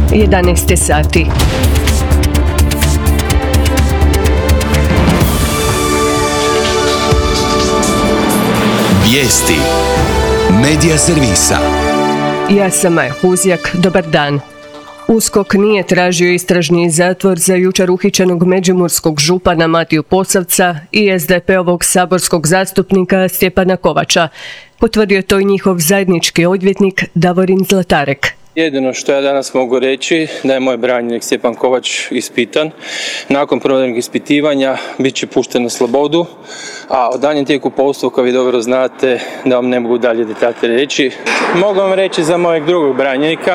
11 sati. Vijesti Medija servisa. Ja sam Maja Huzjak, dobar dan. USKOK nije tražio istražni zatvor za jučer uhićenog međimurskog župana Matiju Posavca i SDP-ovog saborskog zastupnika Stjepana Kovača. Potvrdio je to i njihov zajednički odvjetnik Davorin Zlatarek. Jedino što ja danas mogu reći da je moj branjenik Stjepan Kovač ispitan. Nakon provedenog ispitivanja bit će pušten na slobodu, a o danjem tijeku postupka vi dobro znate da vam ne mogu dalje detalje reći. Mogu vam reći za mojeg drugog branjenika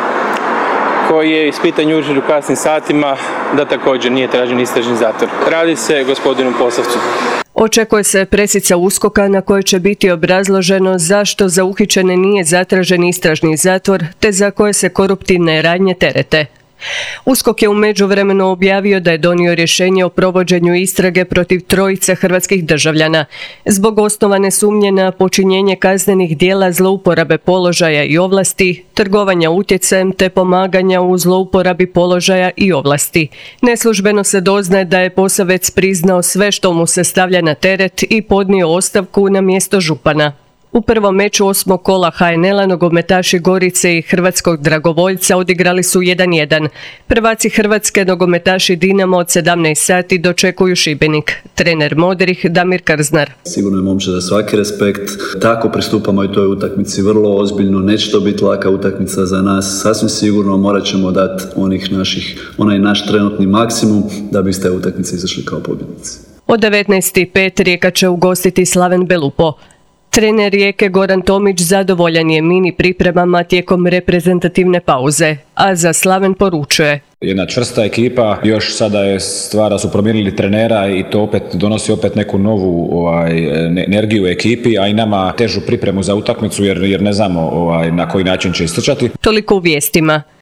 koji je ispitan jučer u kasnim satima da također nije tražen istražni zatvor. Radi se gospodinu Posavcu. Očekuje se presica USKOK-a na kojoj će biti obrazloženo zašto za uhićene nije zatražen istražni zatvor te za koje se koruptivne radnje terete. USKOK je u međuvremenu objavio da je donio rješenje o provođenju istrage protiv trojice hrvatskih državljana zbog osnovane sumnje na počinjenje kaznenih djela zlouporabe položaja i ovlasti, trgovanja utjecajem te pomaganja u zlouporabi položaja i ovlasti. Neslužbeno se doznaje da je Posavec priznao sve što mu se stavlja na teret i podnio ostavku na mjesto župana. U prvom meču 8. kola HNL-a nogometaši Gorice i hrvatskog dragovoljca odigrali su 1:1. Prvaci Hrvatske nogometaši Dinamo od 17 sati dočekuju Šibenik. Trener Modrih Damir Krznar. Sigurno je momče za svaki respekt. Tako pristupamo i toj utakmici vrlo ozbiljno. Neće to biti laka utakmica za nas. Sasvim sigurno morat ćemo dati onaj naš trenutni maksimum da bi iz te utakmice izašli kao pobjednici. Od 19:05 Rijeka će ugostiti Slaven Belupo. Trener Rijeke Goran Tomić zadovoljan je mini pripremama tijekom reprezentativne pauze, a za Slaven poručuje. Jedna čvrsta ekipa, još sada je stvar da su promijenili trenera i to opet donosi neku novu energiju u ekipi, a i nama težu pripremu za utakmicu jer ne znamo na koji način će istrčati. Toliko u vijestima.